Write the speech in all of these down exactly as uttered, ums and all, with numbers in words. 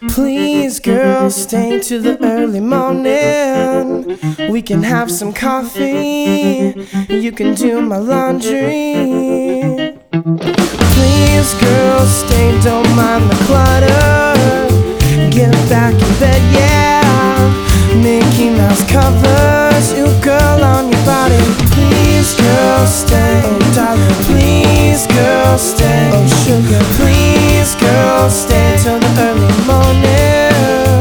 Please, girl, stay to the early morning. We can have some coffee. You can do my laundry. Please, girl, stay, don't mind the clutter. Get back in bed, yeah. Mickey Mouse covers. Ooh, girl, on your body. Please, girl, stay. Oh, darling, please, girl, stay. Oh, sugar, please, girl, stay till the early morning.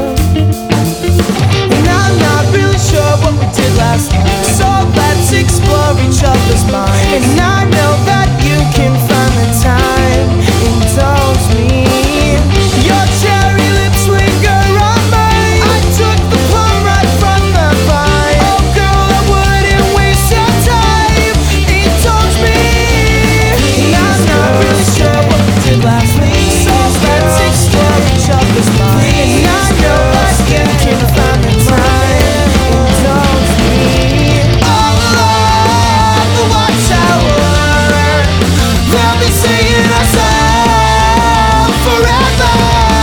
And I'm not really sure what we did last night, so let's explore each other's minds. And I know that you can find the time. Indulge me. Your cherry lips linger on mine. I took the plum right from the vine. Oh girl, I wouldn't waste your time. Indulge me. And I'm not really sure what we did last week, so let's explore each other's minds. And I know that you can find the time. Indulge me. All along the watchtower, they'll be singing our song forever.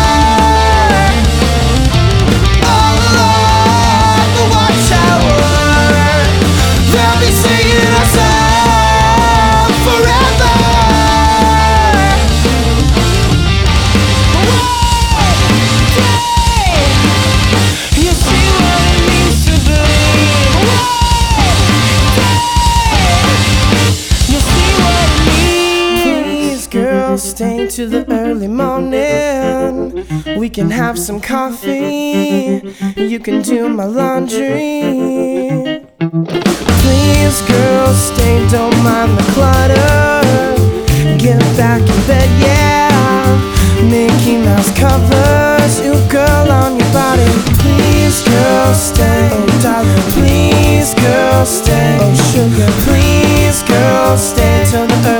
All along the watchtower, they'll be singing our song forever. You see what it means to believe. You see what it means. Please, girl, stay to the early morning. We can have some coffee. You can do my laundry. Please, girl, stay, don't mind the clutter. Get back in bed, yeah. Mickey Mouse covers. Ooh, girl, on your body. Please, girl, stay. Oh, darling, please, girl, stay. Oh, sugar, please, girl, stay till the early